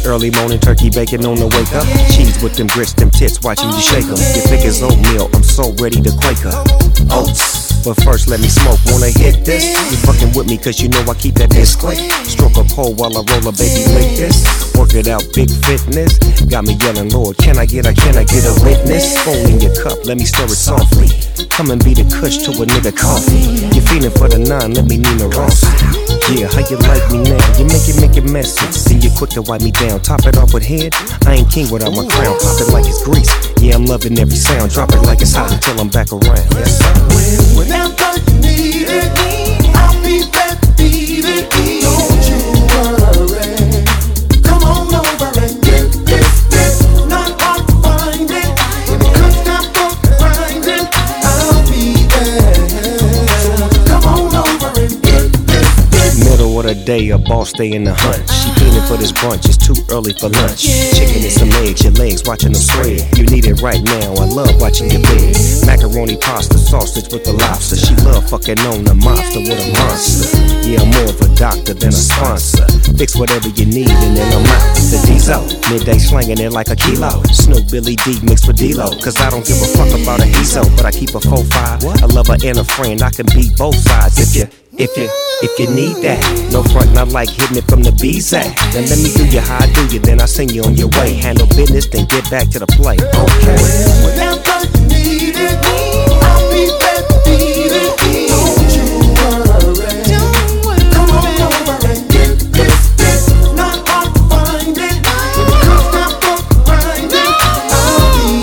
early morning turkey bacon on the wake up. Cheese with them grits, them tits, watching you shake them. You thick as oatmeal, I'm so ready to quake up. Oats. But first let me smoke, wanna hit this? You fucking with me cause you know I keep that discreet. Stroke a pole while I roll a baby like this. Work it out, big fitness. Got me yelling, Lord, can I get a witness? Phone in your cup, let me stir it softly. Come and be the kush to a nigga coffee. You feeling for the 9, let me Nina Ross. Yeah, how you like me now? You make it messy. See you quick to wipe me down. Top it off with head. I ain't king without my crown. Pop it like it's grease. Yeah, I'm loving every sound. Drop it like it's hot until I'm back around. Yes, sir. Whenever you need it, I'll be there to beat it. Don't you worry. Come on over and get this. Not hard to find it. When it comes down for grinding, I'll be there. Come on over and get this. Middle of the day, a boss stay in the hunt. She feeling for this brunch, it's too early for lunch. Chicken and some eggs, your legs watching them spread. You need it right now, I love watching your bed. Macaroni, pasta, sausage with the lobster. She love fucking on the monster with a monster. Yeah, I'm more of a doctor than a sponsor. Fix whatever you need and then I'm out. The D's out, midday slanging it like a kilo. Snoop Billy D mixed with D-Lo. Cause I don't give a fuck about a ESO, but I keep a 4-5. I love her and a friend, I can beat both sides if you need that. No front, not like hitting it from the B's at. Then let me do you how I do you, then I send you on your way. Handle business, then get back to the play. Okay. Whenever you need it, I'll be there to beat it. Don't you worry. Come on over and get this. Not hard to find it. When it comes down for grinding, I'll be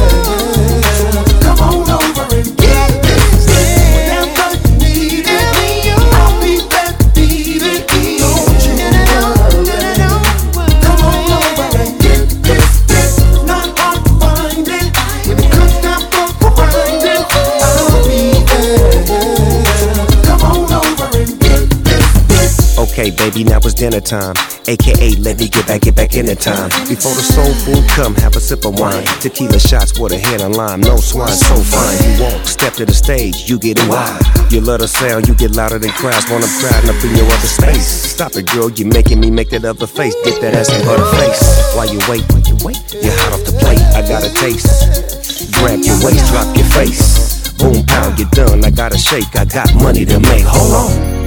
there. Come on over and get this. Whenever you need it, I'll be there to beat it. Don't you worry. Come on over and get this. Not hard to find it. When it comes down for grinding, I'll be there. Come on over and get this. Okay, baby, now it's dinner time. AKA, let me get back in the time. Before the soul food come, have a sip of wine. Tequila shots with a head of lime, no swine, so fine. You walk, step to the stage, you get wild. You love the sound, you get louder than crowds. When I'm crowding up in your other space. Stop it, girl, you making me make that other face. Dip that ass in butter face. While you wait, you're hot off the plate. I got a taste. Grab your waist, drop your face. Boom, pow, you're done. I gotta shake, I got money to make. Hold on.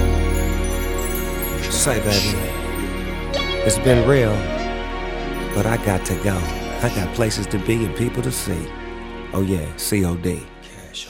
Say, baby, it's been real, but I got to go. I got places to be and people to see. Oh yeah, COD.